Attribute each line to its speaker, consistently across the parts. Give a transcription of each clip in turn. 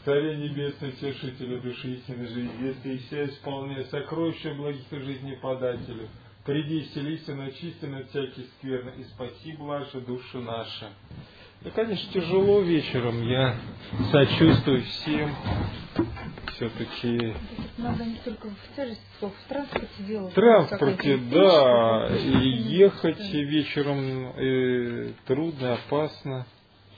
Speaker 1: Царе небесный, тешителю души истины жизни, если и вся исполняя сокровища благих и жизни подателю, приди, селись и начисти на всякий скверны, и спаси блажи души наши. И, конечно, тяжело вечером, я сочувствую всем, все-таки...
Speaker 2: Надо не только в тяжести, сколько в транспорте делать.
Speaker 1: В транспорте, да, и ехать вечером трудно, опасно.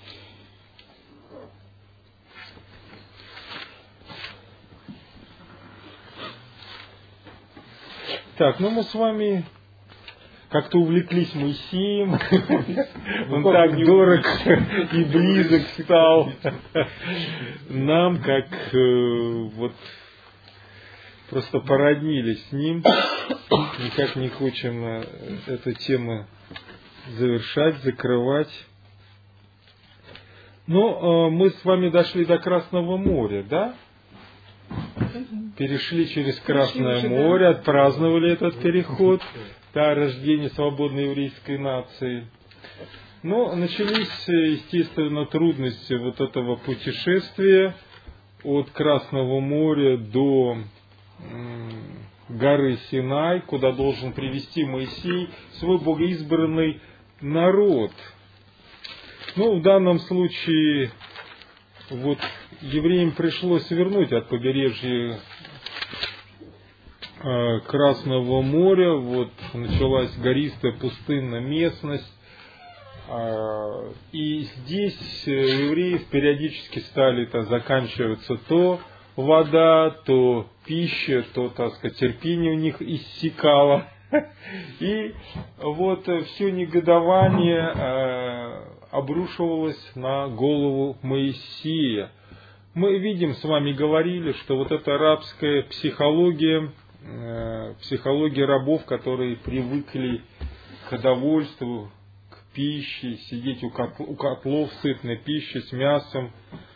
Speaker 1: Так, ну мы с вами как-то увлеклись Моисеем, он так дорог и близок стал нам, как вот просто породнились с ним, никак не хотим эту тему завершать, закрывать. Но мы с вами дошли до Красного моря, да? Перешли через Красное море, отпраздновали этот переход, да, рождение свободной еврейской нации. Но начались, естественно, трудности вот этого путешествия от Красного моря до горы Синай, куда должен привести Моисей свой богоизбранный народ. Ну, в данном случае вот евреям пришлось свернуть от побережья Красного моря, вот началась гористая пустынная местность, и здесь у евреев периодически стали заканчиваться то вода, то пища, то, так сказать, терпение у них иссякало. И вот все негодование обрушивалось на голову Моисея. Мы видим, с вами говорили, что вот эта арабская психология рабов, которые привыкли к довольству, к пище, сидеть у котлов сытной пищи с мясом.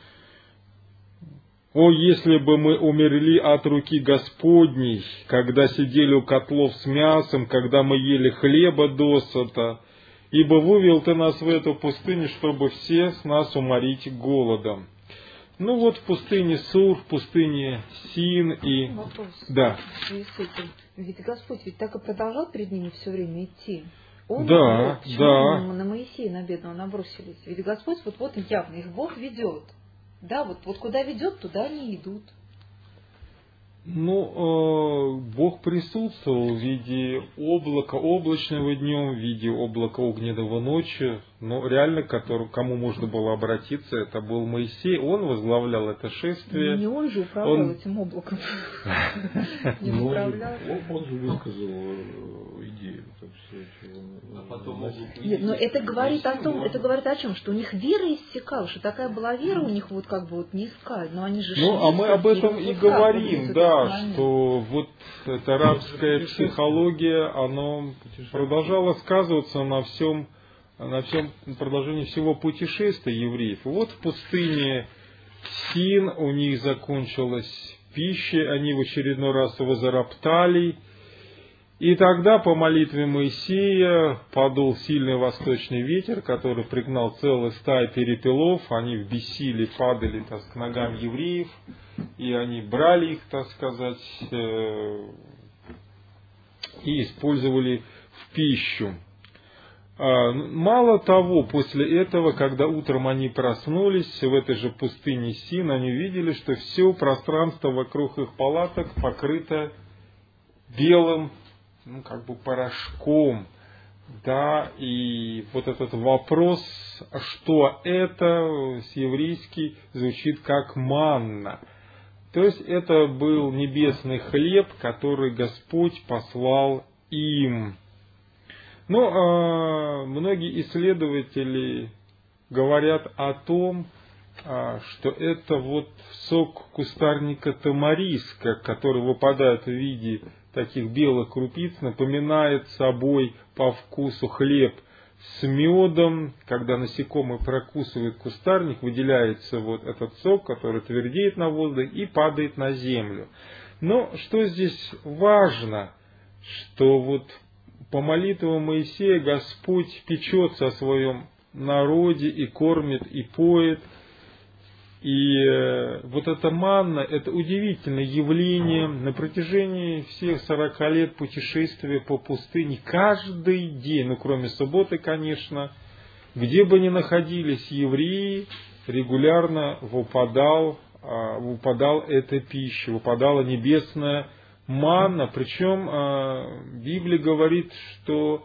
Speaker 1: О, если бы мы умерли от руки Господней, когда сидели у котлов с мясом, когда мы ели хлеба досыта, ибо вывел Ты нас в эту пустыню, чтобы все с нас уморить голодом. Ну вот в пустыне Сур, в пустыне Син и...
Speaker 2: Вопрос.
Speaker 1: Да.
Speaker 2: Ведь Господь ведь так и продолжал перед ними все время идти. Он
Speaker 1: да,
Speaker 2: почему
Speaker 1: да.
Speaker 2: на Моисея, на бедного, набросились? Ведь Господь вот явно их Бог ведет. Да, вот куда ведет, туда они идут.
Speaker 1: Ну, Бог присутствовал в виде облака облачного днем, в виде облака огненного ночью, но реально, кому можно было обратиться, это был Моисей, он возглавлял это шествие.
Speaker 2: Не он же управлял этим облаком. Не управлял.
Speaker 3: Он же высказал идею.
Speaker 2: Нет, но это говорит о чем? Что у них вера иссякала, что такая была вера у них не искали, но они же шли.
Speaker 1: Ну, а мы об этом и говорим, да, что вот эта арабская психология, она продолжала сказываться на всем продолжении всего путешествия евреев. Вот в пустыне Син у них закончилась пища, они в очередной раз возроптали. И тогда по молитве Моисея подул сильный восточный ветер, который пригнал целые стаи перепелов. Они в бессилии падали к ногам евреев, и они брали их, так сказать, и использовали в пищу. Мало того, после этого, когда утром они проснулись в этой же пустыне Син, они увидели, что все пространство вокруг их палаток покрыто белым, порошком, да, и вот этот вопрос, что это, с-еврейски звучит как манна. То есть это был небесный хлеб, который Господь послал им. Но многие исследователи говорят о том, что это вот сок кустарника тамариска, который выпадает в виде таких белых крупиц, напоминает собой по вкусу хлеб с медом. Когда насекомые прокусывают кустарник, выделяется вот этот сок, который твердеет на воздухе и падает на землю. Но что здесь важно, что вот по молитвам Моисея Господь печется о своем народе и кормит, и поет. И вот эта манна, это удивительное явление. На протяжении всех 40 лет путешествия по пустыне, каждый день, ну кроме субботы, конечно, где бы ни находились евреи, регулярно выпадала эта пища, выпадала небесная манна. Причем Библия говорит, что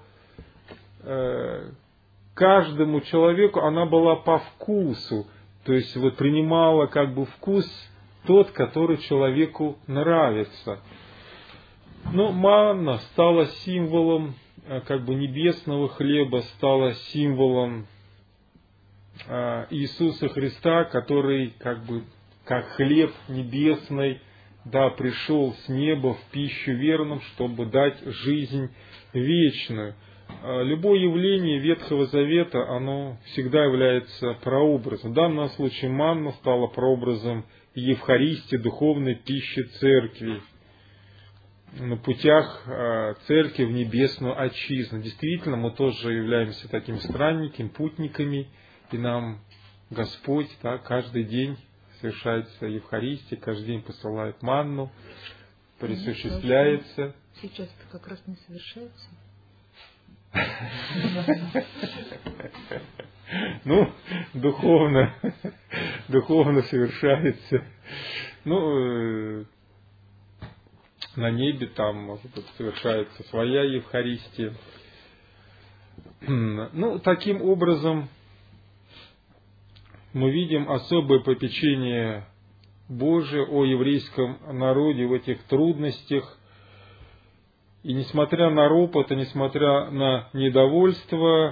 Speaker 1: каждому человеку она была по вкусу. То есть вот принимала как бы вкус тот, который человеку нравится. Но манна стала символом как бы небесного хлеба, стала символом Иисуса Христа, который как бы как хлеб небесный, да, пришел с неба в пищу верным, чтобы дать жизнь вечную. Любое явление Ветхого Завета, оно всегда является прообразом. В данном случае манна стала прообразом Евхаристии, духовной пищи Церкви, на путях Церкви в небесную отчизну. Действительно, мы тоже являемся такими странниками, путниками, и нам Господь, да, каждый день совершается Евхаристия, каждый день посылает манну, присуществляется.
Speaker 2: Сейчас это как раз не совершается.
Speaker 1: Ну, духовно совершается. Ну, на небе там, может быть, совершается своя Евхаристия. Ну, таким образом, мы видим особое попечение Божие о еврейском народе в этих трудностях. И несмотря на ропот, и несмотря на недовольство,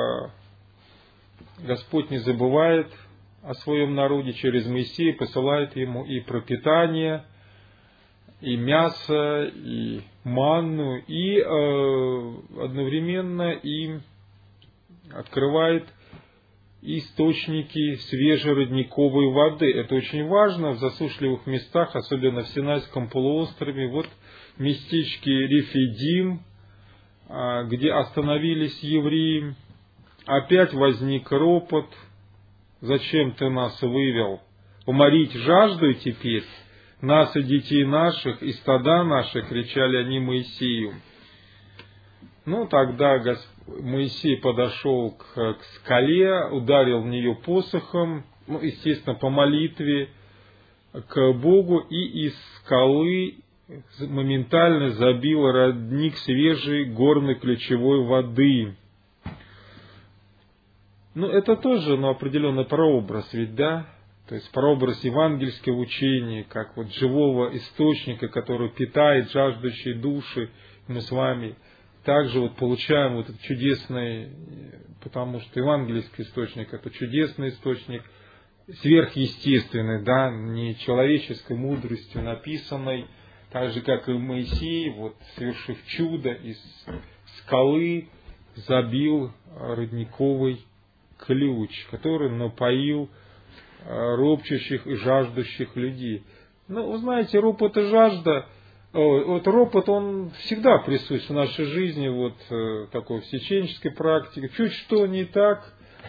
Speaker 1: Господь не забывает о своем народе через Моисея, посылает ему и пропитание, и мясо, и манну, и одновременно и открывает источники свежей родниковой воды. Это очень важно в засушливых местах, особенно в Синайском полуострове. Вот местечки Рефидим, где остановились евреи, опять возник ропот. Зачем ты нас вывел? Уморить жажду теперь? Нас и детей наших, и стада наши, кричали они Моисею. Ну, тогда Моисей подошел к скале, ударил в нее посохом, ну, естественно, по молитве к Богу, и из скалы моментально забил родник свежей горной ключевой воды. Ну, это тоже, определенный прообраз, ведь, да? То есть прообраз евангельского учения, как вот живого источника, который питает жаждущие души. Мы с вами также вот получаем вот этот чудесный, потому что евангельский источник — это чудесный источник, сверхъестественный, да, не человеческой мудростью написанной, так же, как и Моисей, вот, совершив чудо, из скалы забил родниковый ключ, который напоил ропчущих и жаждущих людей. Ну, вы знаете, ропот и жажда, вот ропот, он всегда присущ в нашей жизни, вот такой всеченческой практике. Чуть что не так,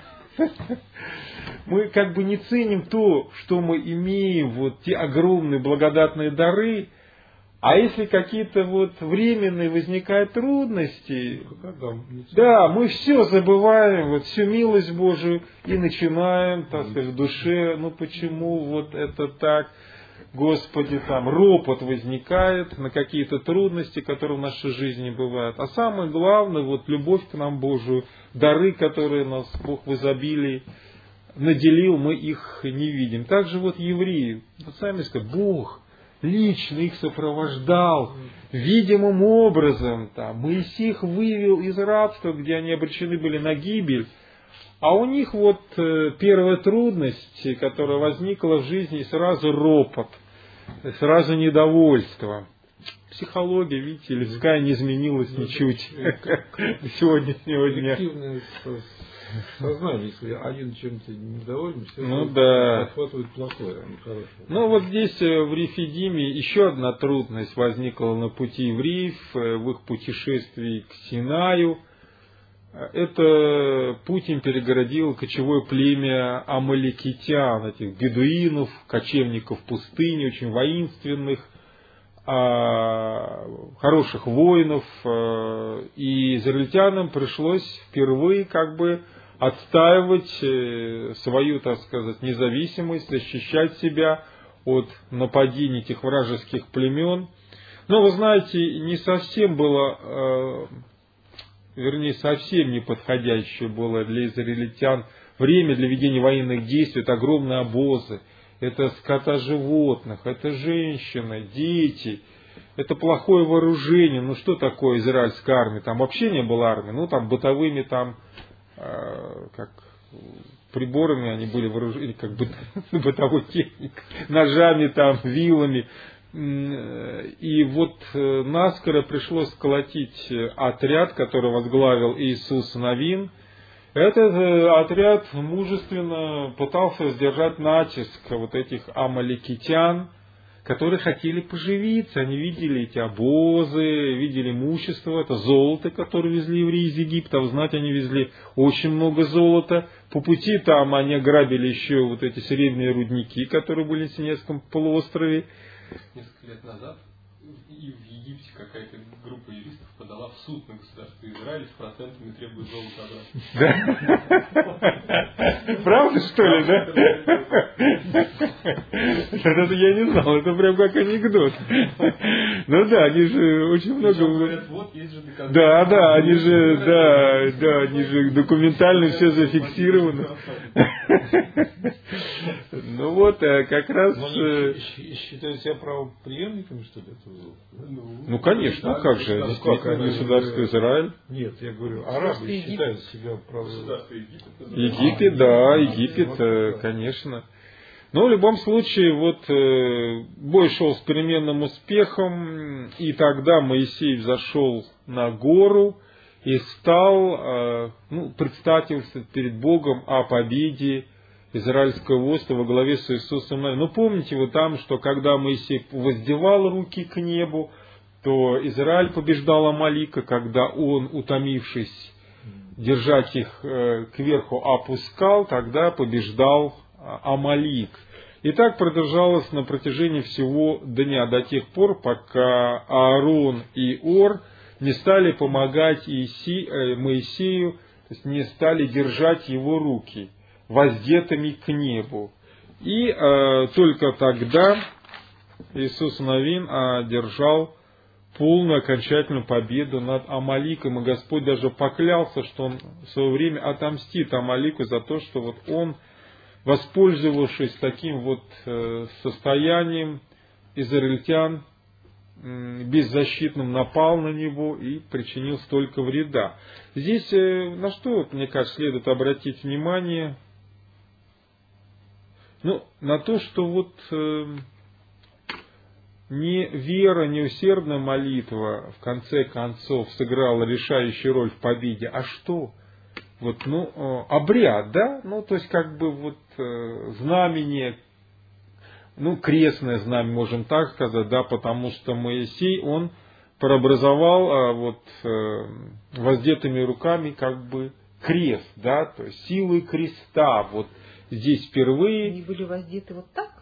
Speaker 1: мы как бы не ценим то, что мы имеем, вот те огромные благодатные дары. А если какие-то вот временные возникают трудности, да, мы все забываем, вот всю милость Божию, и начинаем, так сказать, в душе, ну почему вот это так, Господи, там ропот возникает на какие-то трудности, которые в нашей жизни бывают. А самое главное, вот любовь к нам Божию, дары, которые нас Бог в изобилии наделил, мы их не видим. Также вот евреи, вот сами сказали, Бог лично их сопровождал видимым образом. Там, Моисей их вывел из рабства, где они обречены были на гибель. А у них вот первая трудность, которая возникла в жизни, сразу ропот, сразу недовольство. Психология, видите, людская не изменилась ничуть до сегодняшнего дня.
Speaker 3: Сознание, если один чем-то недоволен, все подхватывают плохое, а не хорошее.
Speaker 1: Ну вот здесь в Рефидиме еще одна трудность возникла на пути евреев в их путешествии к Синаю. это путь им перегородило кочевое племя амаликитян, этих бедуинов, кочевников пустыни, очень воинственных, хороших воинов, и израильтянам пришлось впервые как бы отстаивать свою, так сказать, независимость, защищать себя от нападений этих вражеских племен. Но, вы знаете, не совсем было, вернее, совсем неподходящее было для израильтян время для ведения военных действий. Это огромные обозы, это скота животных, это женщины, дети, это плохое вооружение. Ну, что такое израильская армия? Там вообще не было армии. Ну, там бытовыми, там, как приборами они были вооружены, как бытовой техникой, ножами, там, вилами. И вот наскоро пришлось сколотить отряд, который возглавил Иисус Навин. Этот отряд мужественно пытался сдержать натиск вот этих амаликитян, которые хотели поживиться. Они видели эти обозы, видели имущество, это золото, которое везли евреи из Египта. Вы знаете, они везли очень много золота. По пути там они ограбили еще вот эти серебряные рудники, которые были на Синайском полуострове.
Speaker 4: Несколько лет назад и в Египте какая-то группа юристов подала в суд на государство Израиль с процентами требует золото обратно.
Speaker 1: Да? Правда, что ли, да? Это я не знал, это прям как анекдот. Ну да, они же очень много...
Speaker 4: Говорят, вот есть же доказательства.
Speaker 1: Да, они же документально все зафиксировано. Ну вот, как раз...
Speaker 3: Считают себя правопреемниками, что ли, этого золота?
Speaker 1: Ну, конечно, как же, действительно, государство Израиль.
Speaker 3: Нет, я говорю, арабы считают себя правопреемниками.
Speaker 1: Египет, конечно. Но в любом случае, вот бой шел с переменным успехом, и тогда Моисей взошел на гору и стал предстательствовать перед Богом о победе израильского войска во главе с Иисусом Навином. Ну, помните вы там, что когда Моисей воздевал руки к небу, то Израиль побеждал Амалика, когда он, утомившись держать их кверху, опускал, тогда побеждал Амалик. И так продолжалось на протяжении всего дня, до тех пор, пока Аарон и Ор не стали помогать Моисею, то есть не стали держать его руки воздетыми к небу. И только тогда Иисус Навин одержал полную окончательную победу над Амаликом. И Господь даже поклялся, что Он в свое время отомстит Амалику за то, что вот он, воспользовавшись таким вот состоянием израильтян, беззащитным, напал на него и причинил столько вреда. Здесь на что, мне кажется, следует обратить внимание? На то, что вот не вера, не усердная молитва в конце концов сыграла решающую роль в победе, а что? Обряд, да? То есть, как бы вот знамение, крестное знамя, можем так сказать, да, потому что Моисей, он преобразовал воздетыми руками как бы крест, да, то есть силой креста, вот здесь впервые.
Speaker 2: Они были воздеты вот так?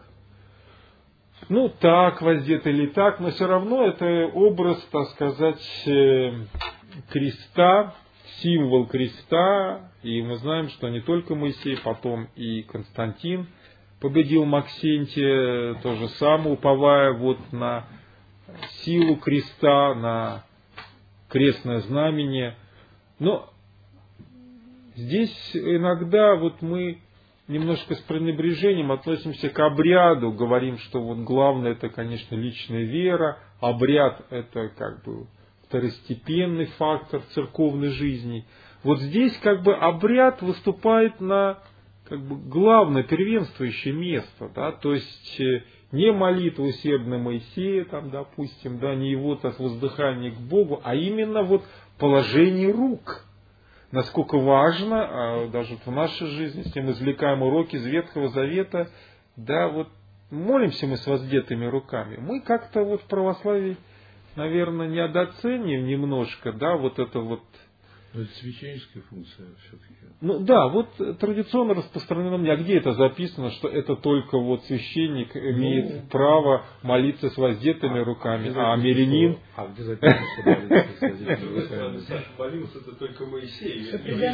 Speaker 1: Так воздеты или так, но все равно это образ, так сказать, креста, символ креста, и мы знаем, что не только Моисей, потом и Константин победил Максентия, то же самое, уповая вот на силу креста, на крестное знамение. Но здесь иногда вот мы немножко с пренебрежением относимся к обряду, говорим, что вот главное это, конечно, личная вера, обряд это как бы второстепенный фактор церковной жизни. Вот здесь как бы обряд выступает на как бы главное первенствующее место, да, то есть не молитва усердная Моисея, там, допустим, да, не его так воздыхание к Богу, а именно вот положение рук. Насколько важно, даже в нашей жизни, если мы извлекаем уроки из Ветхого Завета, да, вот молимся мы с воздетыми руками. Мы как-то вот в православии, наверное, недооцениваем немножко, да, вот это вот
Speaker 3: Но это священническая функция все-таки.
Speaker 1: Ну да, вот традиционно распространено мнение. А где это записано, что это только вот священник имеет право молиться с воздетыми руками, а мирянин...
Speaker 3: А где записано, что молиться с воздетыми руками?
Speaker 4: Молился это только Моисей.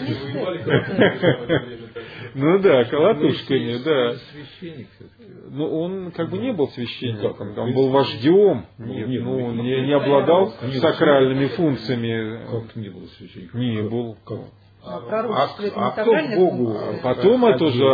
Speaker 1: Ну да, колотушками, да.
Speaker 3: Священник все-таки.
Speaker 1: Ну он как бы не был священником, он был вождем, не обладал сакральными функциями.
Speaker 3: Как не был священником?
Speaker 1: Не был.
Speaker 2: Пророчество это не
Speaker 3: кто
Speaker 2: сакральная
Speaker 3: Богу?
Speaker 2: функция?
Speaker 1: Потом это же,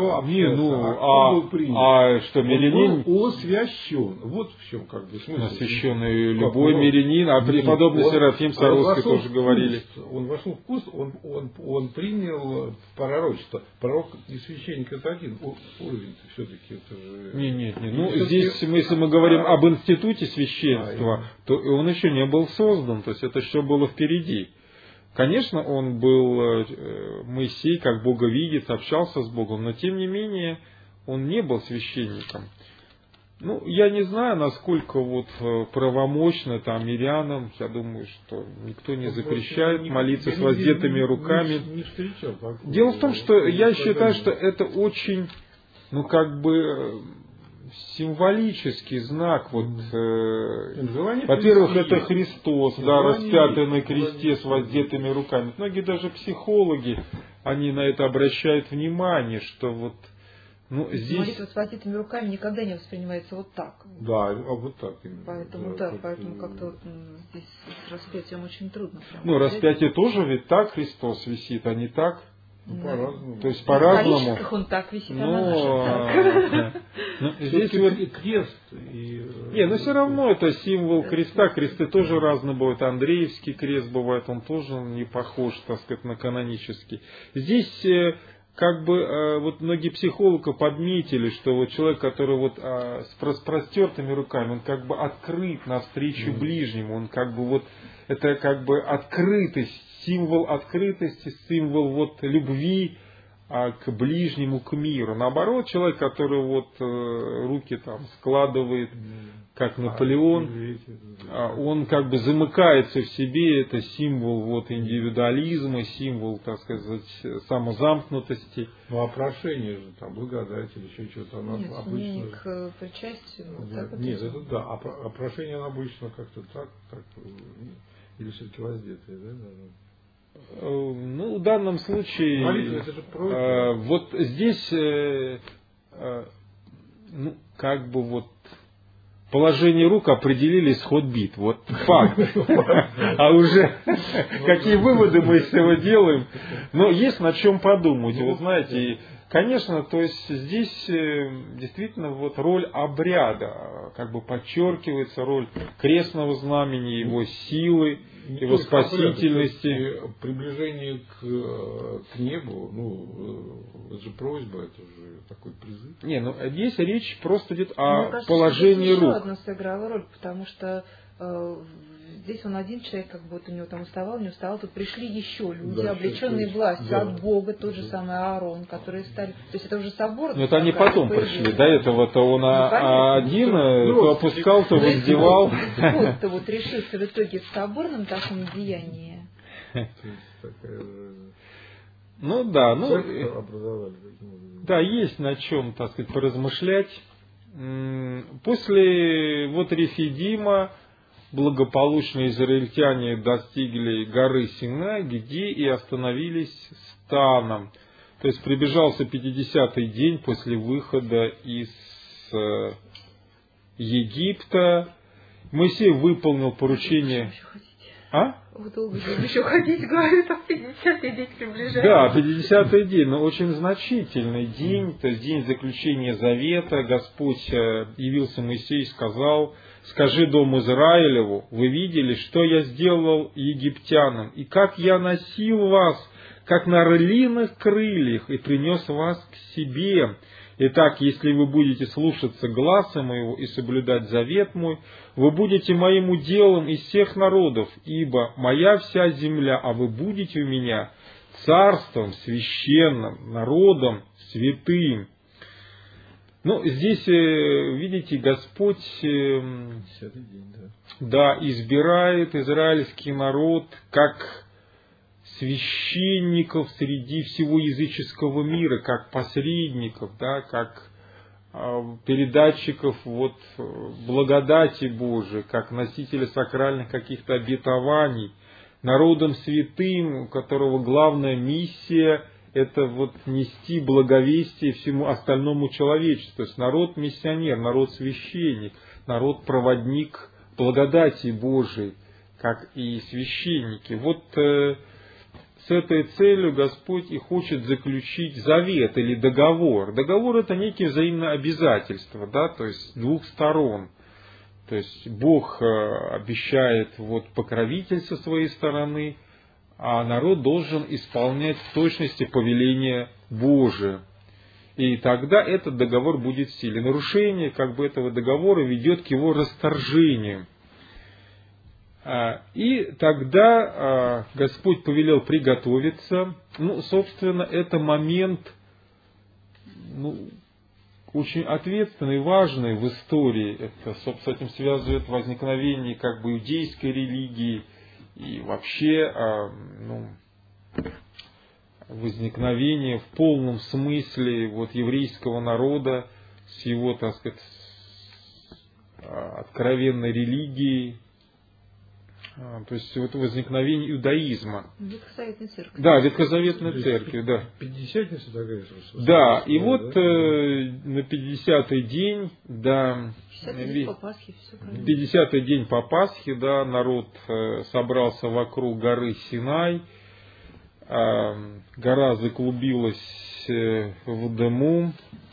Speaker 1: что мирянин...
Speaker 3: Он освящен. Вот в чем как бы смысл.
Speaker 1: Освященный любой мирянин, а преподобный Серафим Саровский тоже говорили.
Speaker 3: Он вошел в курс, он принял пророчество. Пророк и священник это один уровень все-таки. Это же...
Speaker 1: Нет. Ну, здесь, если мы говорим об институте священства, то он еще не был создан, то есть это еще было впереди. Конечно, он был, Моисей, как боговидец, общался с Богом, но тем не менее он не был священником. Ну, я не знаю, насколько вот правомочно там мирянам, я думаю, что никто не запрещает молиться с воздетыми руками.
Speaker 3: Не встречал такого.
Speaker 1: Дело в том, что я считаю, что это очень, символический знак. Вот, во-первых, это Христос, распятый на кресте с воздетыми руками. Многие даже психологи, они на это обращают внимание, что вот, здесь...
Speaker 2: Молитва с воздетыми руками никогда не воспринимается вот так.
Speaker 3: Да, вот так именно.
Speaker 2: Поэтому как-то вот здесь с распятием очень трудно.
Speaker 1: Распятие тоже ведь так Христос висит, а не так.
Speaker 3: По-разному.
Speaker 1: То есть по-разному.
Speaker 2: В он так висит, а на наших так.
Speaker 1: Здесь
Speaker 3: и крест.
Speaker 1: Но все равно это символ креста. Кресты тоже разные бывают. Андреевский крест бывает, он тоже не похож, так сказать, на канонический. Здесь вот многие психологи подметили, что вот человек, который вот с распростертыми руками, он как бы открыт навстречу ближнему, он как бы вот, это как бы открытость, символ открытости, символ вот любви к ближнему, к миру. Наоборот, человек, который вот руки там складывает, как Наполеон, он как бы замыкается в себе, это символ вот индивидуализма, символ, так сказать, самозамкнутости.
Speaker 3: Ну а прошение же, там, благодать или еще что-то, она обычно...
Speaker 2: к причастию.
Speaker 3: Нет, это да, а прошение она обычно как-то так, или все-таки воздетые, да, даже?
Speaker 1: В данном случае,
Speaker 3: молитва, это же просьба.
Speaker 1: Вот здесь, положение рук определили исход битв. Вот факт. А уже какие выводы мы из этого делаем? Но есть над чем подумать. Вы знаете, конечно, то есть здесь действительно вот роль обряда, как бы подчеркивается роль крестного знамени, его силы, его спасительности.
Speaker 3: Приближение к небу, это же просьба, это же такой призыв.
Speaker 1: Здесь речь просто идет о положении рук.
Speaker 2: Еще одна сыграла роль, потому что здесь он один человек, как будто у него там уставал, не уставал, тут пришли еще люди, облеченные властью от Бога, тот же самый Аарон, которые стали... То есть это уже собор.
Speaker 1: Но это они потом пришли, до этого-то он один, то опускал, то воздевал.
Speaker 2: Вот-то вот решился в итоге в соборном таком деянии.
Speaker 1: Да, есть на чем, так сказать, поразмышлять. После вот Рефидима благополучно израильтяне достигли горы Синай, где и остановились станом. То есть приближался 50-й день после выхода из Египта. Моисей выполнил поручение...
Speaker 2: Вы долго еще ходить, говорит, а 50-й день приближается.
Speaker 1: Да, 50-й день, но очень значительный день, то есть день заключения завета. Господь явился Моисею и сказал: «Скажи дому Израилеву, вы видели, что я сделал египтянам, и как я носил вас, как на орлиных крыльях, и принес вас к себе. Итак, если вы будете слушаться гласа моего и соблюдать завет мой, вы будете моим уделом из всех народов, ибо моя вся земля, а вы будете у меня царством священным, народом святым». Здесь, видите, Господь избирает израильский народ как священников среди всего языческого мира, как посредников, да, как передатчиков вот благодати Божией, как носителя сакральных каких-то обетований, народом святым, у которого главная миссия – это вот нести благовестие всему остальному человечеству. То есть народ-миссионер, народ-священник, народ-проводник благодати Божией, как и священники. Вот с этой целью Господь и хочет заключить завет или договор. Договор – это некие взаимные обязательства, да, то есть двух сторон. То есть Бог обещает вот покровительство со своей стороны, а народ должен исполнять в точности повеление Божие. И тогда этот договор будет в силе. Нарушение этого договора ведет к его расторжению. И тогда Господь повелел приготовиться. Собственно, это момент очень ответственный, важный в истории. Это, собственно, с этим связывает возникновение иудейской религии и вообще возникновение в полном смысле еврейского народа с его, так сказать, откровенной религией. То есть возникновение иудаизма.
Speaker 2: Ветхозаветной церкви.
Speaker 1: Да, Ветхозаветной церкви, да.
Speaker 3: Пятидесятница такая.
Speaker 1: Да, и вот на 50-й день, да, 50-й день по Пасхе, да, народ собрался вокруг горы Синай, гора заклубилась в дыму,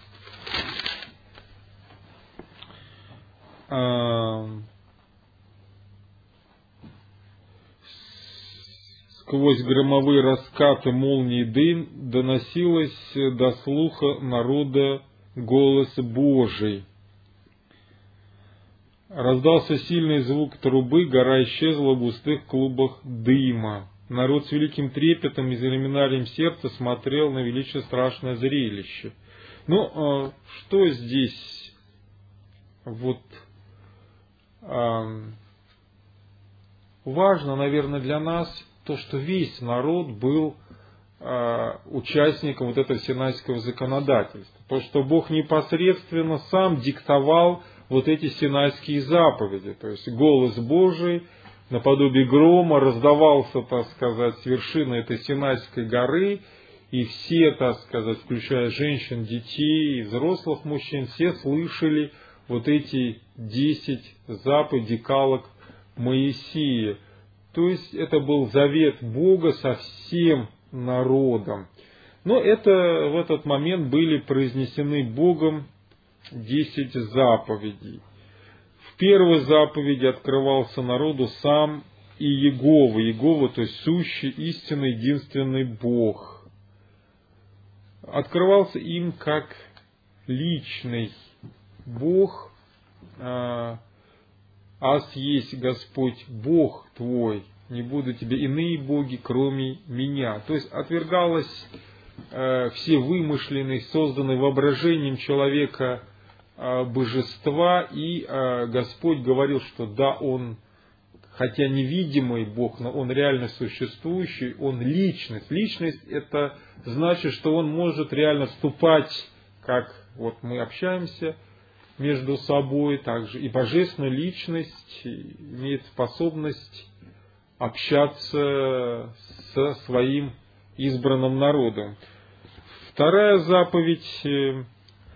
Speaker 1: сквозь громовые раскаты молний дым доносилось до слуха народа голос Божий. Раздался сильный звук трубы, гора исчезла в густых клубах дыма. Народ с великим трепетом и замиранием сердца смотрел на величие страшное зрелище. Что здесь важно, наверное, для нас, то, что весь народ был участником этого синайского законодательства. То, что Бог непосредственно сам диктовал эти синайские заповеди. То есть голос Божий наподобие грома раздавался, так сказать, с вершины этой Синайской горы, и все, так сказать, включая женщин, детей, взрослых мужчин, все слышали эти 10 заповедей, декалог Моисея. То есть это был завет Бога со всем народом. Но в этот момент были произнесены Богом 10 заповедей. В первой заповеди открывался народу сам и Иегова. Иегова, то есть сущий, истинный, единственный Бог. Открывался им как личный Бог. «Аз есть Господь Бог твой, не будут тебе иные боги, кроме меня». То есть отвергалось все вымышленные, созданные воображением человека божества, и Господь говорил, что да, Он, хотя невидимый Бог, но Он реально существующий, Он личность. Личность – это значит, что Он может реально вступать, как мы общаемся между собой, также и божественная личность имеет способность общаться со своим избранным народом. Вторая заповедь, в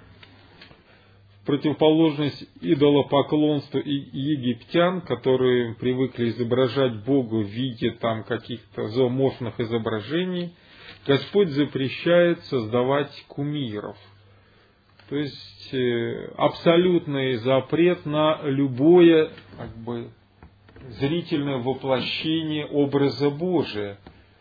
Speaker 1: противоположность идолопоклонству и египтян, которые привыкли изображать Бога в виде каких-то зооморфных изображений, Господь запрещает создавать кумиров. То есть абсолютный запрет на любое зрительное воплощение образа Божия.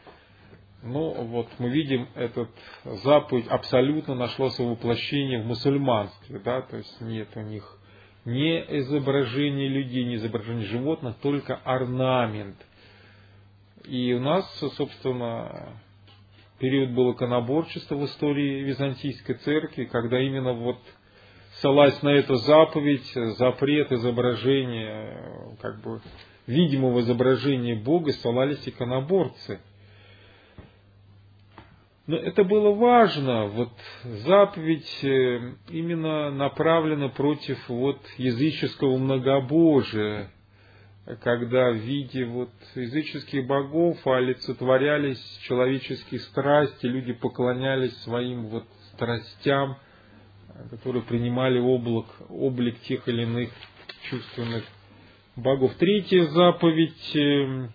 Speaker 1: Мы видим, эта заповедь абсолютно нашла свое воплощение в мусульманстве. Да? То есть нет у них ни изображения людей, ни изображения животных, только орнамент. И у нас, собственно, период был иконоборчества в истории Византийской церкви, когда именно ссылаясь на эту заповедь, запрет изображения, видимого изображения Бога, ссылались иконоборцы. Но это было важно, вот заповедь именно направлена против вот языческого многобожия, когда в виде вот языческих богов олицетворялись человеческие страсти, люди поклонялись своим вот страстям, которые принимали облик тех или иных чувственных богов. Третья заповедь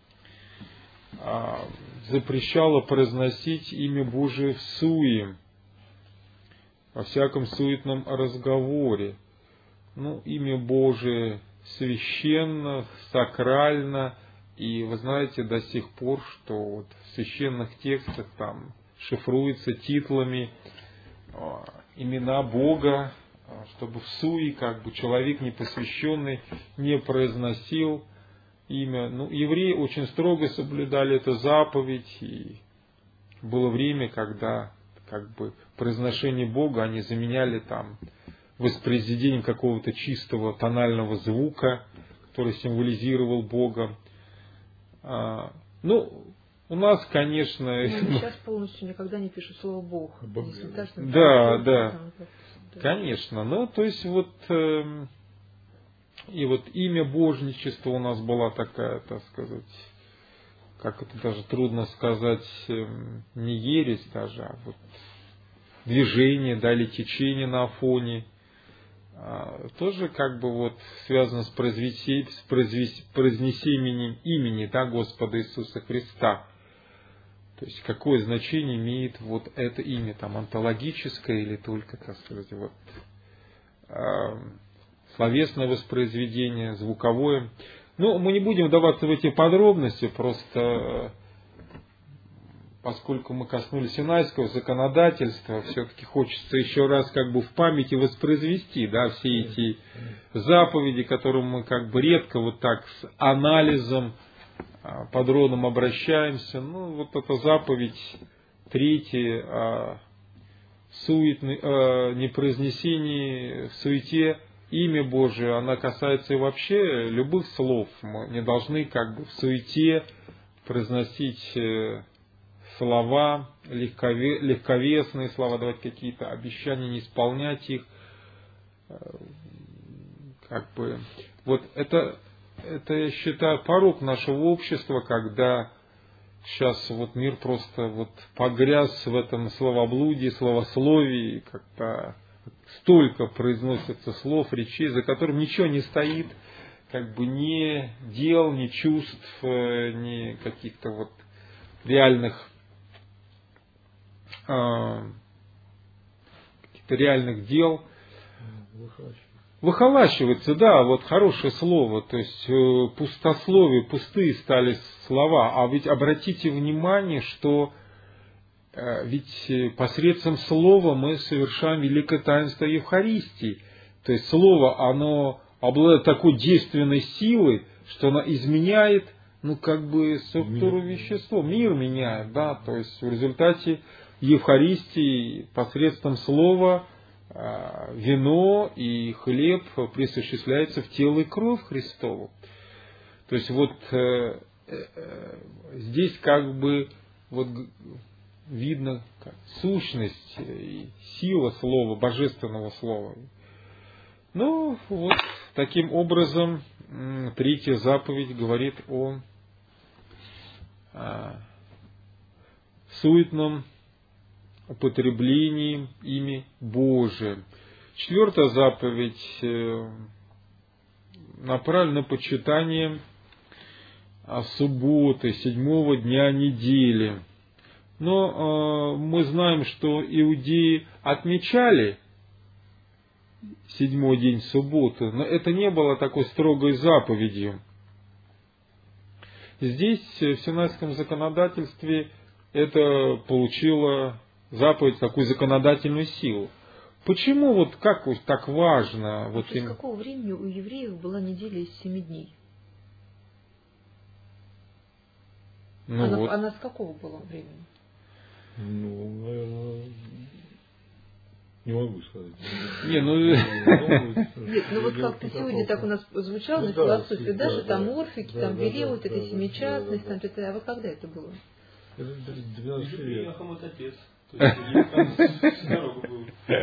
Speaker 1: запрещала произносить имя Божие в суе, во всяком суетном разговоре. Ну, имя Божие священно, сакрально, и вы знаете до сих пор, что вот в священных текстах там шифруются титлами имена Бога, чтобы в суе как бы человек непосвященный не произносил имя. Ну, евреи очень строго соблюдали эту заповедь, и было время, когда как бы произношение Бога они заменяли там воспроизведением какого-то чистого тонального звука, который символизировал Бога. Ну, у нас, конечно...
Speaker 2: сейчас полностью никогда не пишут слово Бог.
Speaker 1: Да. Конечно. Ну, то есть вот... И вот имя божничества у нас была такая, так сказать, как это даже трудно сказать, не ересь даже, а вот движение, да, или течение на Афоне, тоже как бы вот связано с произнесением имени, да, Господа Иисуса Христа. То есть какое значение имеет вот это имя, там, онтологическое или только, так сказать, вот словесное воспроизведение, звуковое. Ну, мы не будем вдаваться в эти подробности, просто поскольку мы коснулись синайского законодательства, все-таки хочется еще раз как бы в памяти воспроизвести, да, все эти заповеди, к которым мы как бы редко вот так с анализом подробным обращаемся. Ну, вот эта заповедь третья о непроизнесении в суете имя Божие, она касается и вообще любых слов. Мы не должны как бы в суете произносить слова, легковесные слова, давать какие-то обещания, не исполнять их. Как бы, вот это, я считаю, порок нашего общества, когда сейчас вот мир просто вот погряз в этом словоблудии, словословии, как-то столько произносится слов, речей, за которым ничего не стоит, как бы ни дел, ни чувств, ни каких-то вот реальных дел. Выхолащивается, да, вот хорошее слово, то есть пустословие, пустые стали слова. А ведь обратите внимание, что ведь посредством слова мы совершаем великое таинство Евхаристии. То есть слово, оно обладает такой действенной силой, что оно изменяет, ну, как бы, структуру вещества. Мир меняет, да, то есть в результате Евхаристии посредством слова вино и хлеб присуществляются в тело и кровь Христову. То есть вот здесь как бы вот видно сущность и сила слова, божественного слова. Ну, вот таким образом третья заповедь говорит о суетном употреблении имя Божие. Четвертая заповедь направлена на почитание субботы, седьмого дня недели. Но мы знаем, что иудеи отмечали седьмой день субботы, но это не было такой строгой заповедью. Здесь, в синайском законодательстве, это получило заповедь такую законодательную силу. Почему вот как вот так важно? Вот
Speaker 2: с какого времени у евреев была неделя из 7 дней?
Speaker 1: Ну
Speaker 2: она с какого была времени?
Speaker 3: Ну, наверное, не могу сказать.
Speaker 1: Нет,
Speaker 2: ну вот как-то сегодня так у нас звучало на философии, даже там орфики, там вели вот эта семичастность, там это, а вот когда это было?
Speaker 3: Это 12 лет.
Speaker 4: Отец. То есть дорогу был.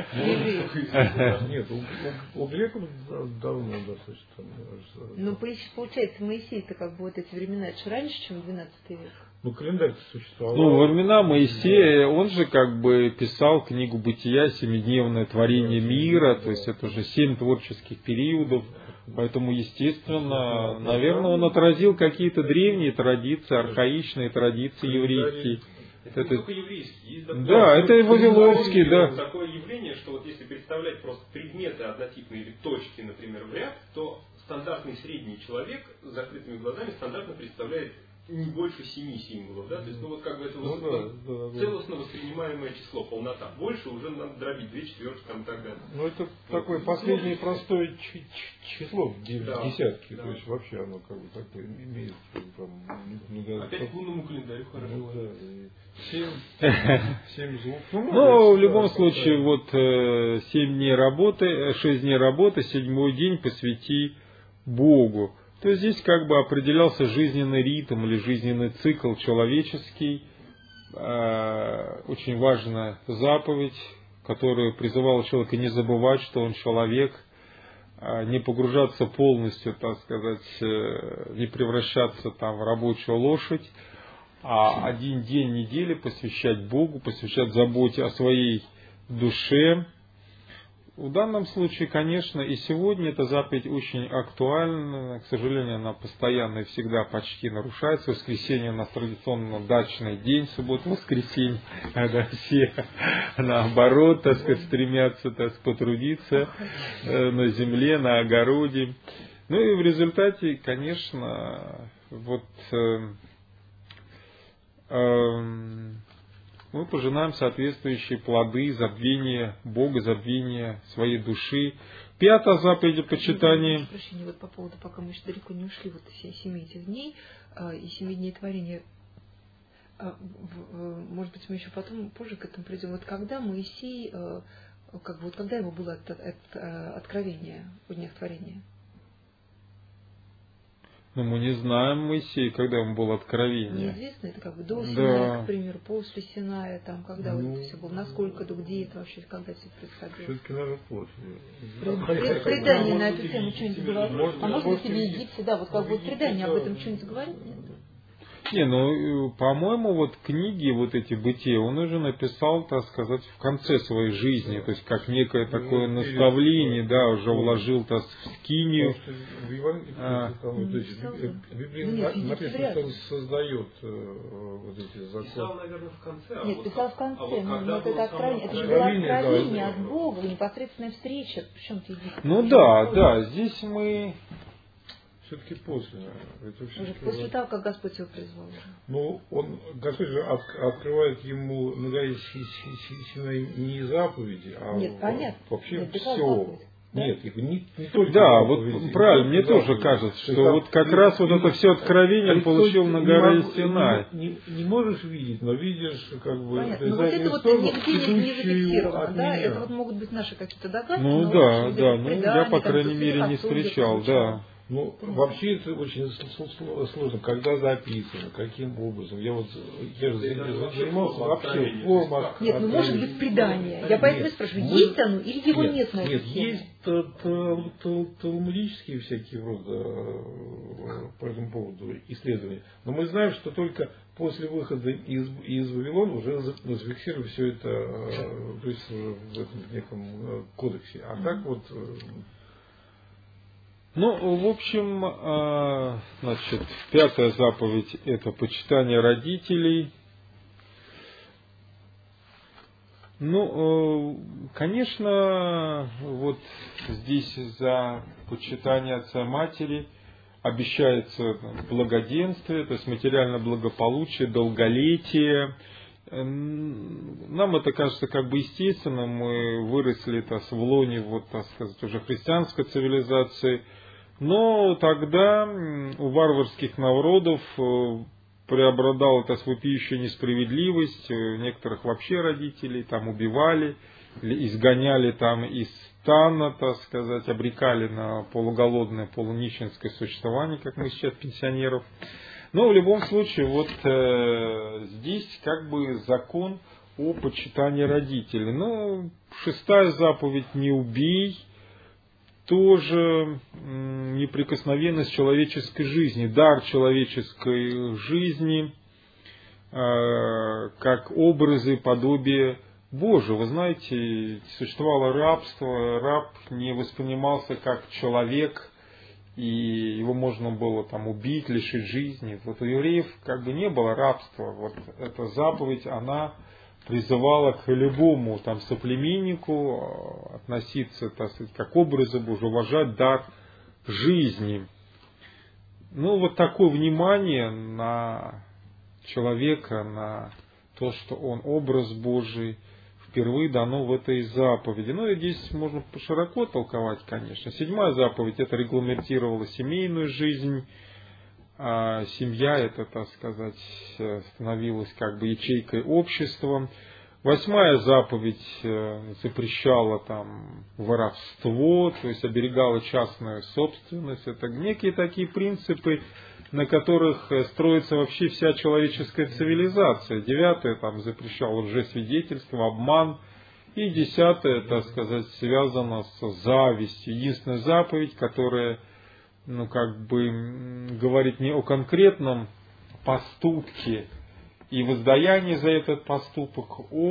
Speaker 3: Нет, у греков давно достаточно.
Speaker 2: Ну, получается, Моисей-то как бы вот эти времена, это же раньше, чем 12 век.
Speaker 3: Ну, календарь существовал.
Speaker 1: Ну, во времена Моисея он же как бы писал книгу Бытия, 7-дневное творение мира, то есть это уже 7 творческих периодов, поэтому, естественно, наверное, он отразил какие-то древние традиции, архаичные традиции еврейские.
Speaker 4: Это не только еврейский, есть
Speaker 1: да, это и вавилонский, да.
Speaker 4: Такое явление, что вот если представлять просто предметы однотипные или точки, например, в ряд, то стандартный средний человек с закрытыми глазами стандартно представляет не больше 7 символов, да, то есть, ну вот как бы это целостно воспринимаемое число, полнота. Больше уже надо дробить 2/4 там и так далее.
Speaker 3: Ну это такое последнее простое число в десятке,
Speaker 4: да.
Speaker 3: То есть вообще оно как бы такое имеет там,
Speaker 4: опять к лунному календарю хорошо.
Speaker 3: Ну, да, 7 звуков.
Speaker 1: Ну, в любом случае, вот 7 дней работы, 6 дней работы, 7-й день посвяти Богу. То есть здесь как бы определялся жизненный ритм или жизненный цикл человеческий. Очень важная заповедь, которая призывала человека не забывать, что он человек, не погружаться полностью, так сказать, не превращаться там в рабочую лошадь, а один день недели посвящать Богу, посвящать заботе о своей душе. В данном случае, конечно, и сегодня эта заповедь очень актуальна. К сожалению, она постоянно и всегда почти нарушается. В воскресенье у нас традиционно дачный день, суббота-воскресенье, когда все наоборот, так сказать, стремятся, так сказать, потрудиться на земле, на огороде. Ну и в результате, конечно, вот мы пожинаем соответствующие плоды забвения Бога, забвения своей души. 5-я заповедь о почитании.
Speaker 2: Прошу прощения, вот по поводу, пока мы еще далеко не ушли, вот 7 этих дней и 7 дней творения. Может быть, мы еще потом, позже к этому придем. Вот когда Моисей, как бы, вот когда ему было откровение о днях творения?
Speaker 1: Но мы не знаем Моисея, когда ему было откровение.
Speaker 2: Неизвестно, это как бы до Синая, к примеру, после Синая, там, когда вот это все было, насколько, где это вообще, когда все происходило.
Speaker 3: Все-таки, наверное,
Speaker 2: после. Предание на эту тему что-нибудь говорит? А может быть, и в Египте, да, вот как бы предание об этом что-нибудь говорит?
Speaker 1: Не, ну, по-моему, вот книги, вот эти бытия, он уже написал, так сказать, в конце своей жизни, то есть как некое такое наставление, да, уже вложил, так в скинию.
Speaker 3: В Библии написано, что он создает вот эти законы.
Speaker 4: Писал, наверное, в конце.
Speaker 2: Нет, писал в конце, но это откровение, это же было откровение от Бога, непосредственная встреча, причем ты Египет.
Speaker 1: Ну да, здесь мы...
Speaker 3: Все-таки после.
Speaker 2: Уже после того, как Господь его призвал.
Speaker 3: Ну, Господь же открывает ему на горе Синай не заповеди, а
Speaker 2: нет, понятно.
Speaker 3: Вообще
Speaker 2: нет,
Speaker 3: все. Да? Нет, не только
Speaker 1: да, вот правильно, мне тоже кажется, что там, вот как раз вот это все откровение он получил на горе Синай.
Speaker 3: Не можешь видеть, но видишь как бы...
Speaker 2: Понятно, но вот это вот нигде не зафиксировано, да? Это вот могут быть наши какие-то догадки.
Speaker 1: Ну да, ну я, по крайней мере, не встречал, да.
Speaker 3: Ну, вообще это очень сложно, когда записано, каким образом. Я же занимался вообще формах.
Speaker 2: Нет, ну может быть предание. Я поэтому спрашиваю, есть оно или его нет на
Speaker 3: Нет, есть талмудические всякие вроде по этому поводу исследования. Но мы знаем, что только после выхода из Вавилона уже зафиксировали все это, то есть в этом неком кодексе. А так вот...
Speaker 1: Ну, в общем, значит, 5-я заповедь – это почитание родителей. Ну, конечно, вот здесь за почитание отца и матери обещается благоденствие, то есть материальное благополучие, долголетие. Нам это кажется как бы естественно, мы выросли в лоне, вот, так сказать, уже христианской цивилизации. Но тогда у варварских народов преобладала эта вопиющая несправедливость, некоторых вообще родителей там убивали, или изгоняли там из стана, так сказать, обрекали на полуголодное, полунищенское существование, как мы сейчас пенсионеров Но в любом случае, вот здесь как бы закон о почитании родителей. Но 6-я заповедь «не убей» тоже неприкосновенность человеческой жизни, дар человеческой жизни, как образы и подобие Божие. Вы знаете, существовало рабство, раб не воспринимался как человек, и его можно было там убить, лишить жизни. Вот у евреев как бы не было рабства. Вот эта заповедь, она призывала к любому там соплеменнику относиться, так сказать, как образу Божию, уважать дар жизни. Ну, вот такое внимание на человека, на то, что он образ Божий, впервые дано в этой заповеди. Ну, и здесь можно широко толковать, конечно. 7-я заповедь, это регламентировала семейную жизнь. А семья, это, так сказать, становилась как бы ячейкой общества. 8-я заповедь запрещала там воровство, то есть оберегала частную собственность. Это некие такие принципы, на которых строится вообще вся человеческая цивилизация. 9-я там запрещала лжесвидетельство, обман. И 10-я, так сказать, связана с завистью. Единственная заповедь, которая как бы говорит не о конкретном поступке и воздаянии за этот поступок,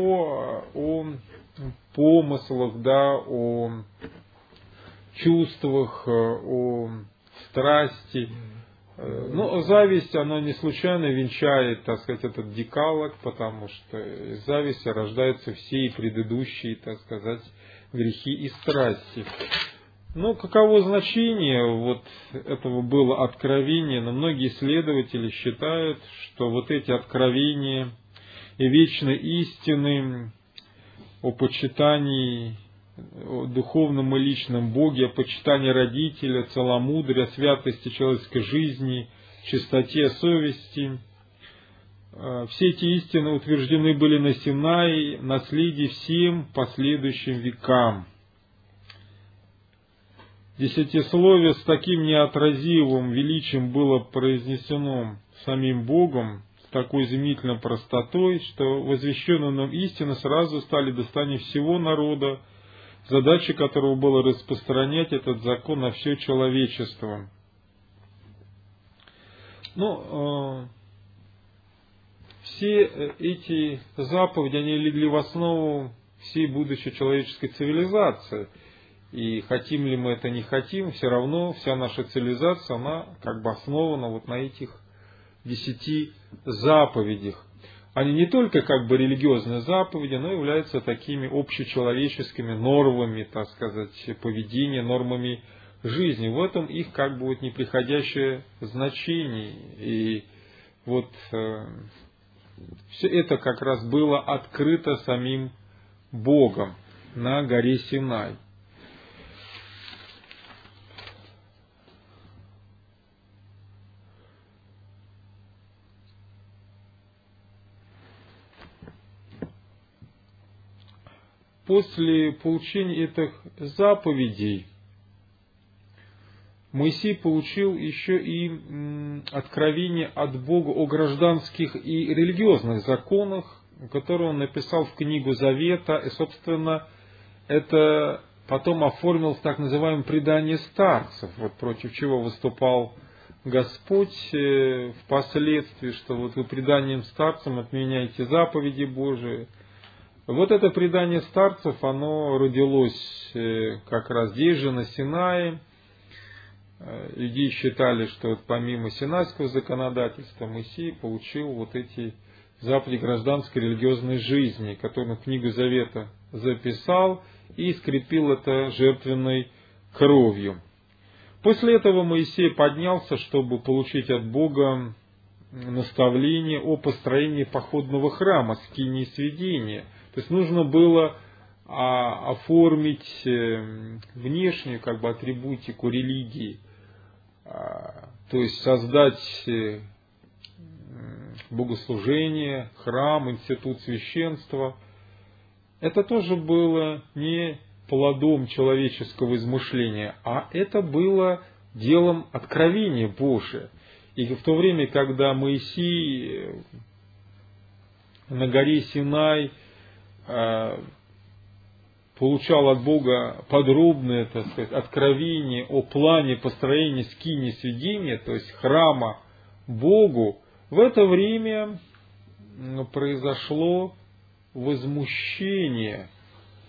Speaker 1: о помыслах, да, о чувствах, о страсти. Но зависть, она не случайно венчает, так сказать, этот декалог, потому что из зависти рождаются все и предыдущие, так сказать, грехи и страсти. Ну, каково значение вот этого было откровения? Но многие исследователи считают, что вот эти откровения и вечной истины о почитании, о духовном и личном Боге, о почитании родителя, целомудрия, о святости человеческой жизни, чистоте совести, все эти истины утверждены были на Синае, наследие всем последующим векам. Десятисловие с таким неотразимым величием было произнесено самим Богом, с такой изумительной простотой, что возвещенные нам истины сразу стали достоянием всего народа, задачей которого было распространять этот закон на все человечество. Но все эти заповеди, они легли в основу всей будущей человеческой цивилизации. И хотим ли мы это, не хотим, все равно вся наша цивилизация, она как бы основана вот на этих 10 заповедях. Они не только как бы религиозные заповеди, но являются такими общечеловеческими нормами, так сказать, поведения, нормами жизни. В этом их как бы вот неприходящее значение. И вот все это как раз было открыто самим Богом на горе Синай. После получения этих заповедей Моисей получил еще и откровение от Бога о гражданских и религиозных законах, которые он написал в книгу Завета, и, собственно, это потом оформил в так называемом предании старцев, вот против чего выступал Господь впоследствии, что вот вы преданием старцам отменяете заповеди Божии. Вот это предание старцев, оно родилось как раз здесь же, на Синае. Иудеи считали, что вот помимо синайского законодательства Моисей получил вот эти заповеди гражданской религиозной жизни, которые он в книгу Завета записал и скрепил это жертвенной кровью. После этого Моисей поднялся, чтобы получить от Бога наставление о построении походного храма, скинии сведения. То есть нужно было оформить внешнюю как бы атрибутику религии, то есть создать богослужение, храм, институт священства. Это тоже было не плодом человеческого измышления, а это было делом откровения Божия. И в то время, когда Моисей на горе Синай получал от Бога подробное, так сказать, откровение о плане построения скинии свидетения, то есть храма Богу, в это время произошло возмущение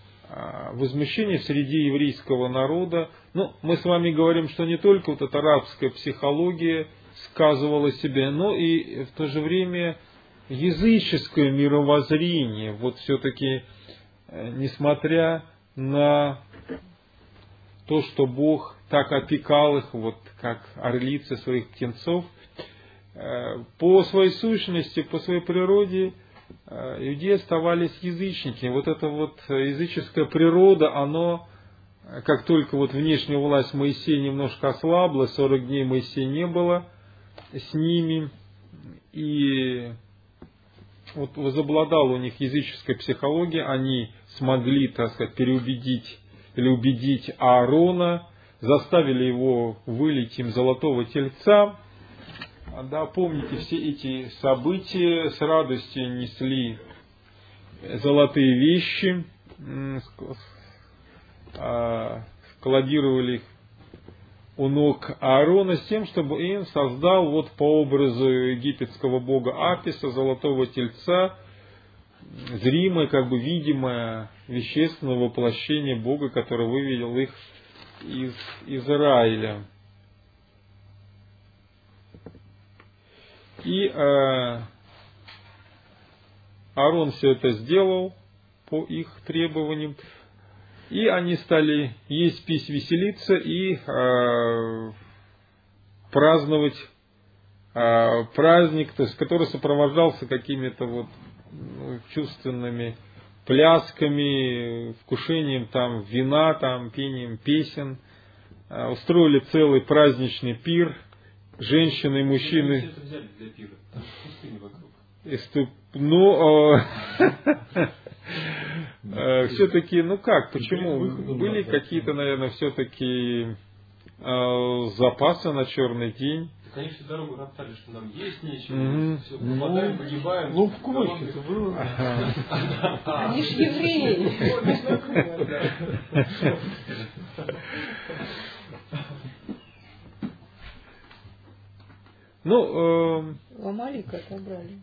Speaker 1: среди еврейского народа. Ну, мы с вами говорим, что не только вот эта арабская психология сказывала себя, но и в то же время языческое мировоззрение. Вот все-таки, несмотря на то, что Бог так опекал их, вот как орлицы своих птенцов, по своей сущности, по своей природе, иудеи оставались язычниками. Вот эта вот языческая природа, оно, как только вот внешняя власть Моисея немножко ослабла, 40 дней Моисея не было с ними, и вот возобладала у них языческая психология, они смогли, так сказать, переубедить или убедить Аарона, заставили его вылить им золотого тельца. Да, помните все эти события, с радостью несли золотые вещи, складировали их у ног Аарона с тем, чтобы им создал вот по образу египетского бога Аписа, золотого тельца, зримое, как бы видимое, вещественное воплощение Бога, который вывел их из Израиля. И Аарон все это сделал по их требованиям. И они стали есть, пить, веселиться и праздновать праздник, то есть, который сопровождался какими-то вот чувственными плясками, вкушением там вина, там пением песен. Устроили целый праздничный пир. Женщины и мужчины.
Speaker 4: Все это взяли для пира. Там пустыни вокруг.
Speaker 1: Все-таки, ну как, почему? Были какие-то, наверное, все-таки запасы на черный день.
Speaker 4: Они всю дорогу роптали, что нам есть нечего, все, пропадаем, погибаем.
Speaker 3: Ну, в кровь это было.
Speaker 2: Они ж евреи.
Speaker 1: Ну,
Speaker 2: Амалика отобрали.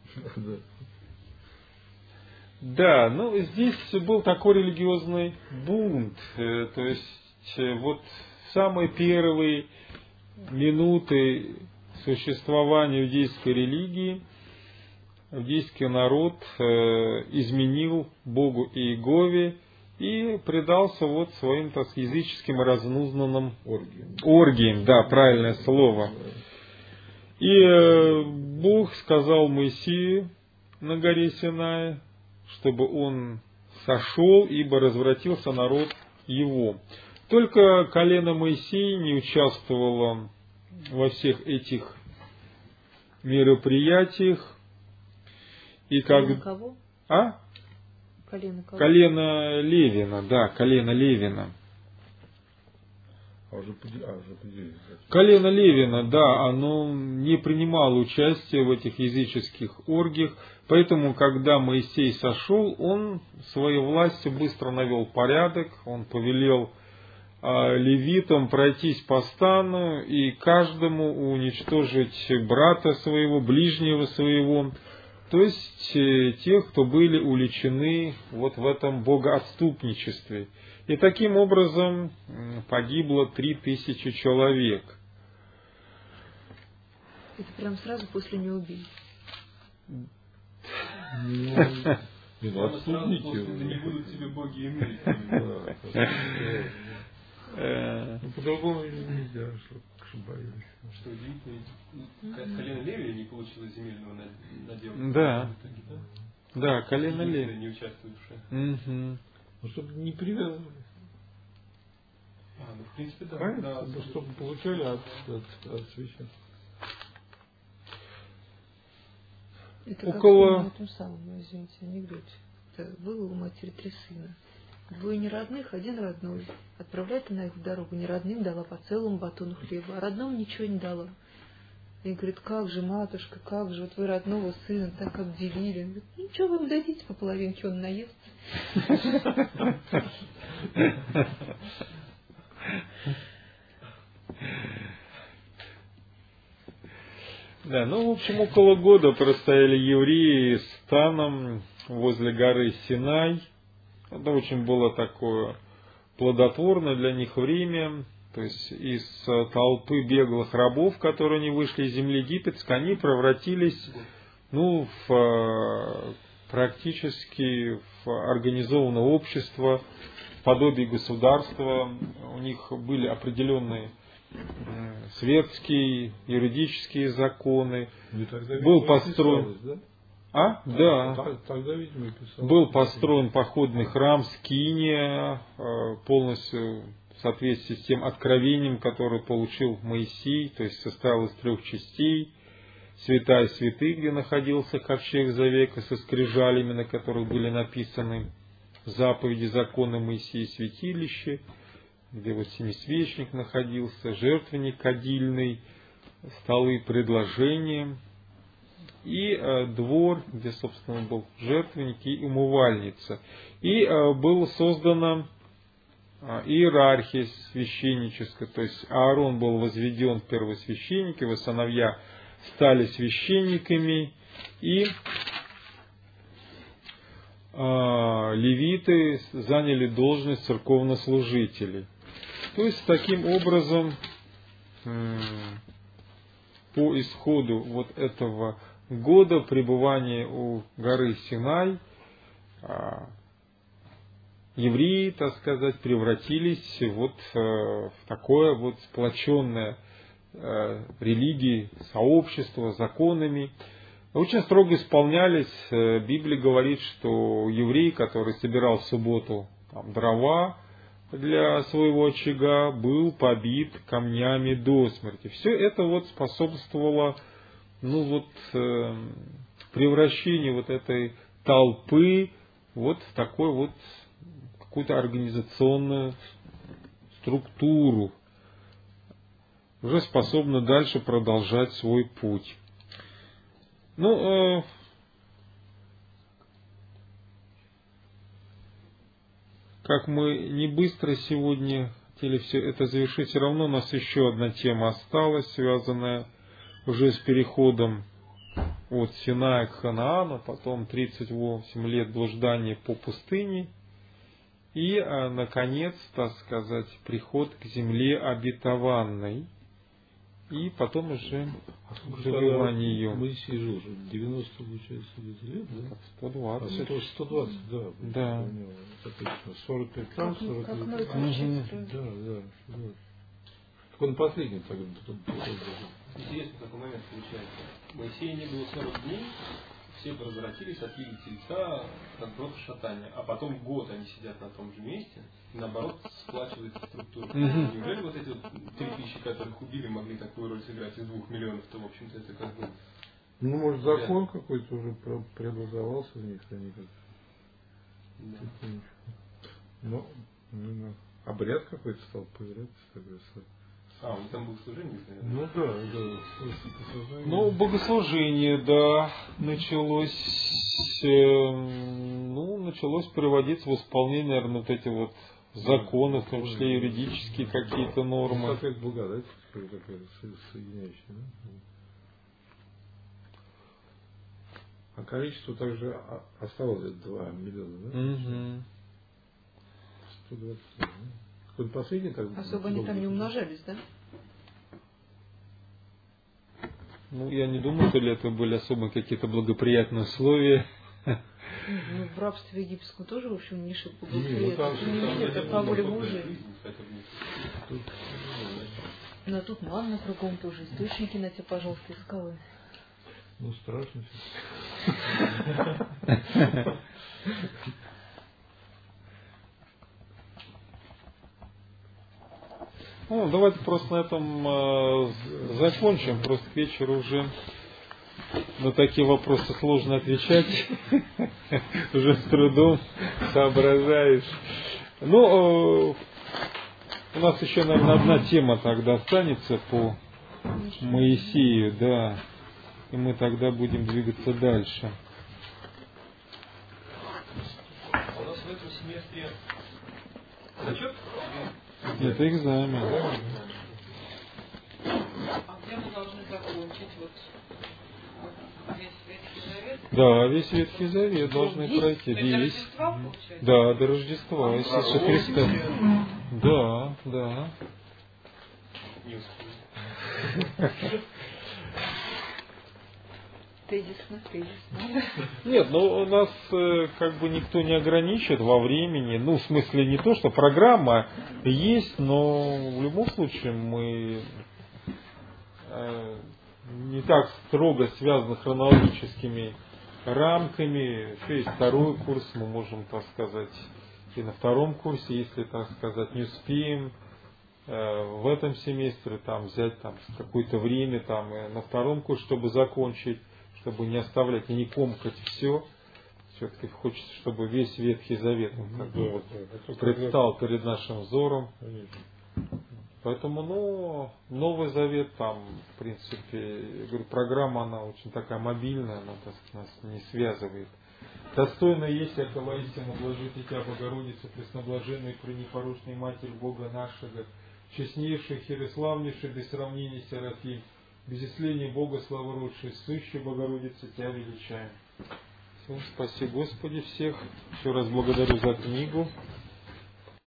Speaker 1: Да, ну здесь был такой религиозный бунт. То есть вот в самые первые минуты существования иудейской религии иудейский народ изменил Богу Иегове и предался вот своим, так сказать, языческим разнузданным оргиям. Да, правильное слово. И Бог сказал Моисею на горе Синай, чтобы он сошел, ибо развратился народ его. Только колено Моисея не участвовало во всех этих мероприятиях. И
Speaker 2: колено кого?
Speaker 1: А?
Speaker 2: Колено кого?
Speaker 1: Колено Левина, да, колено Левина. Колено Левина, да, оно не принимало участия в этих языческих оргиях, поэтому, когда Моисей сошел, он своей властью быстро навел порядок, он повелел левитам пройтись по стану и каждому уничтожить брата своего, ближнего своего, то есть тех, кто были уличены вот в этом богоотступничестве. И таким образом погибло 3000 человек.
Speaker 2: Это прям сразу после не убили.
Speaker 4: Отступники. Не будут тебе боги иные.
Speaker 3: По-другому нельзя, что боялись.
Speaker 4: Что удивительно, колено Левия не получило земельного надела.
Speaker 1: Да. Да, колено Левия.
Speaker 4: Не участвовавшее.
Speaker 3: Ну, чтобы не привязывались.
Speaker 4: Ну, в принципе, да.
Speaker 3: Да, чтобы получали от священства.
Speaker 2: Это
Speaker 1: около...
Speaker 2: как в этом самом, извините, анекдоте. Это было у матери 3 сына. 2 неродных, 1 родной. Отправляет она их в дорогу. Неродным дала по целому батону хлеба, а родному ничего не дала. И говорит, как же, матушка, как же, вот вы родного сына так обделили. Он говорит, ну что вы ему дадите по половинке, он наест.
Speaker 1: Да, ну, в общем, около года простояли евреи с станом возле горы Синай. Это очень было такое плодотворное для них время. То есть из толпы беглых рабов, которые не вышли из земли египетской, они превратились практически в организованное общество, подобие государства. У них были определенные светские, юридические законы. Был построен... Был построен походный храм Скиния, полностью в соответствии с тем откровением, которое получил Моисей, то есть состоял из 3 частей. Святая святых, где находился ковчег Завета со скрижалями, на которых были написаны заповеди, законы Моисея, святилище, где вот семисвечник находился, жертвенник кадильный, столы предложения, и двор, где, собственно, был жертвенник и умывальница. И была создана иерархия священническая, то есть Аарон был возведен в первосвященник, его сыновья стали священниками, и левиты заняли должность церковнослужителей. То есть, таким образом, по исходу вот этого года пребывания у горы Синай, евреи, так сказать, превратились вот в такое вот сплоченное религии, сообщество, законами. Очень строго исполнялись. Библия говорит, что еврей, который собирал в субботу дрова для своего очага, был побит камнями до смерти. Все это вот способствовало превращению вот этой толпы вот в такой вот какую-то организационную структуру, уже способна дальше продолжать свой путь. Как мы не быстро сегодня хотели все это завершить, все равно у нас еще одна тема осталась, связанная уже с переходом от Синая к Ханаану, потом 38 лет блуждания по пустыне, и, наконец, так сказать, приход к земле обетованной, и потом уже завоевание ее.
Speaker 3: Моисей жил уже 90, получается, лет, да?
Speaker 1: 120.
Speaker 3: 120, да.
Speaker 1: Да.
Speaker 3: 45 там, 45 там. Да. Так он последний тогда.
Speaker 4: Интересный такой момент получается. Моисея не было 40 дней, все возвратились от вида тельца, от грота шатания, а потом год они сидят на том же месте, и наоборот сплачивается структура. Неужели вот эти 3000, которых убили, могли такую роль сыграть из 2 миллионов-то, в общем-то, это как бы...
Speaker 3: Ну, может, закон какой-то уже преобразовался в них, они как... Да. Ну, обряд какой-то стал появляться, тогда.
Speaker 4: У них там богослужение, наверное?
Speaker 3: Ну да.
Speaker 1: Ну, богослужение, да, началось приводиться в исполнение, наверное, вот эти вот законы, в том числе юридические какие-то нормы.
Speaker 3: Ну, как благодать, какая-то соединяющая, да? А количество также осталось 2 миллиона, да? 120, да? Какой-то последний так...
Speaker 2: Особо они там не умножались, да?
Speaker 1: Ну, я не думаю, что ли это были особо какие-то благоприятные условия.
Speaker 2: Ну, в рабстве египетском тоже, в общем, не шибко благоприятно. Это по воле Божией. Но тут манна кругом тоже, источники на тебе, пожалуйста, из скалы.
Speaker 3: Ну, страшно все.
Speaker 1: Ну, давайте просто на этом закончим. Просто к вечеру уже на такие вопросы сложно отвечать. Уже с трудом соображаешь. Ну, у нас еще, наверное, одна тема тогда останется по Моисею, да. И мы тогда будем двигаться дальше.
Speaker 4: У нас в этом семестре зачет?
Speaker 1: Это экзамен.
Speaker 2: А где мы должны закончить весь Ветхий Завет?
Speaker 1: Да, весь Ветхий Завет должны пройти.
Speaker 2: До Рождества, получается?
Speaker 1: Да, до Рождества Иисуса Христа. Да, да.
Speaker 4: Не успел.
Speaker 2: Тезисно.
Speaker 1: Нет, у нас как бы никто не ограничит во времени. Ну, в смысле не то, что программа есть, но в любом случае мы не так строго связаны хронологическими рамками. Еще есть второй курс, мы можем, так сказать, и на втором курсе, если, так сказать, не успеем в этом семестре там взять там какое-то время там на втором курсе, чтобы закончить, чтобы не оставлять и не комкать все. Все-таки хочется, чтобы весь Ветхий Завет предстал перед нашим взором. Поэтому, Новый Завет, там, в принципе, я говорю, программа, она очень такая мобильная, она нас не связывает. Достойно есть, яко воистину блажите Тебя, Богородица, пресноблаженная, пренепорочная Матерь Бога нашего, честнейших и славнейших без сравнения Серафим, без исцеления Бога славородшей, сущей Богородица, Тебя величаем. Все, спаси Господи всех. Еще раз благодарю за книгу.